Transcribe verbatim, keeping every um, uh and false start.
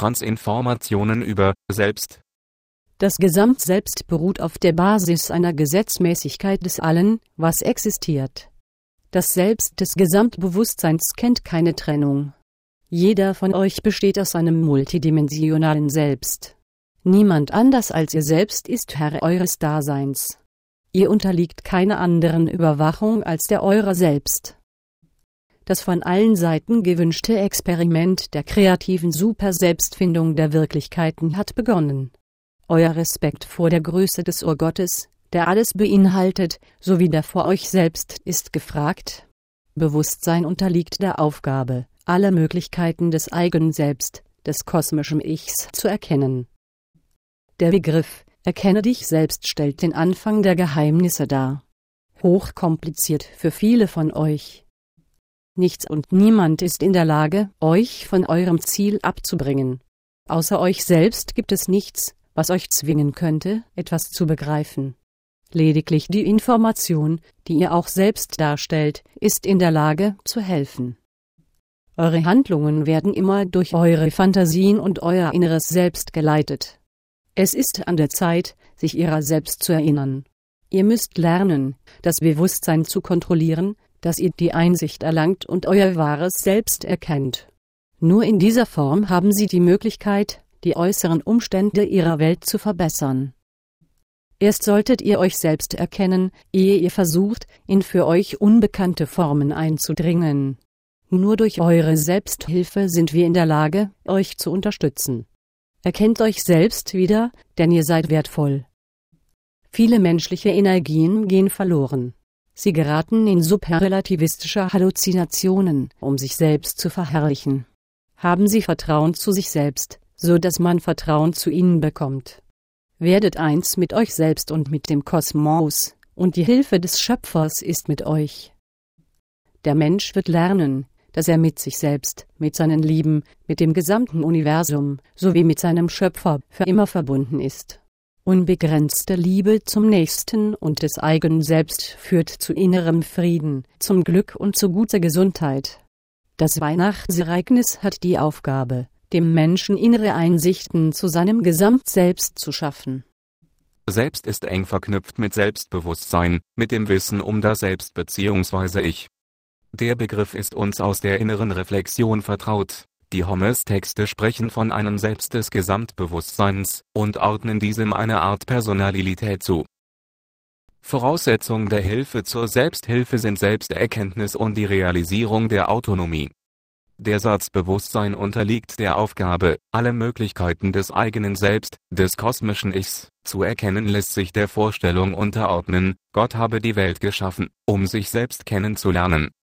Transformationen über Selbst. Das Gesamtselbst beruht auf der Basis einer Gesetzmäßigkeit des Allen, was existiert. Das Selbst des Gesamtbewusstseins kennt keine Trennung. Jeder von euch besteht aus einem multidimensionalen Selbst. Niemand anders als ihr selbst ist Herr eures Daseins. Ihr unterliegt keiner anderen Überwachung als der eurer selbst. Das von allen Seiten gewünschte Experiment der kreativen Super-Selbstfindung der Wirklichkeiten hat begonnen. Euer Respekt vor der Größe des Urgottes, der alles beinhaltet, sowie der vor euch selbst, ist gefragt. Bewusstsein unterliegt der Aufgabe, alle Möglichkeiten des eigenen Selbst, des kosmischen Ichs, zu erkennen. Der Begriff »Erkenne dich selbst« stellt den Anfang der Geheimnisse dar. Hochkompliziert für viele von euch. Nichts und niemand ist in der Lage, euch von eurem Ziel abzubringen. Außer euch selbst gibt es nichts, was euch zwingen könnte, etwas zu begreifen. Lediglich die Information, die ihr auch selbst darstellt, ist in der Lage, zu helfen. Eure Handlungen werden immer durch eure Fantasien und euer inneres Selbst geleitet. Es ist an der Zeit, sich ihrer selbst zu erinnern. Ihr müsst lernen, das Bewusstsein zu kontrollieren, dass ihr die Einsicht erlangt und euer wahres Selbst erkennt. Nur in dieser Form haben sie die Möglichkeit, die äußeren Umstände ihrer Welt zu verbessern. Erst solltet ihr euch selbst erkennen, ehe ihr versucht, in für euch unbekannte Formen einzudringen. Nur durch eure Selbsthilfe sind wir in der Lage, euch zu unterstützen. Erkennt euch selbst wieder, denn ihr seid wertvoll. Viele menschliche Energien gehen verloren. Sie geraten in superrelativistische Halluzinationen, um sich selbst zu verherrlichen. Haben Sie Vertrauen zu sich selbst, so dass man Vertrauen zu ihnen bekommt. Werdet eins mit euch selbst und mit dem Kosmos, und die Hilfe des Schöpfers ist mit euch. Der Mensch wird lernen, dass er mit sich selbst, mit seinen Lieben, mit dem gesamten Universum, sowie mit seinem Schöpfer für immer verbunden ist. Unbegrenzte Liebe zum Nächsten und des eigenen Selbst führt zu innerem Frieden, zum Glück und zu guter Gesundheit. Das Weihnachtsereignis hat die Aufgabe, dem Menschen innere Einsichten zu seinem Gesamtselbst zu schaffen. Selbst ist eng verknüpft mit Selbstbewusstsein, mit dem Wissen um das Selbst bzw. Ich. Der Begriff ist uns aus der inneren Reflexion vertraut. Die Hommes-Texte sprechen von einem Selbst des Gesamtbewusstseins und ordnen diesem eine Art Personalität zu. Voraussetzung der Hilfe zur Selbsthilfe sind Selbsterkenntnis und die Realisierung der Autonomie. Der Satzbewusstsein unterliegt der Aufgabe, alle Möglichkeiten des eigenen Selbst, des kosmischen Ichs, zu erkennen, lässt sich der Vorstellung unterordnen, Gott habe die Welt geschaffen, um sich selbst kennenzulernen.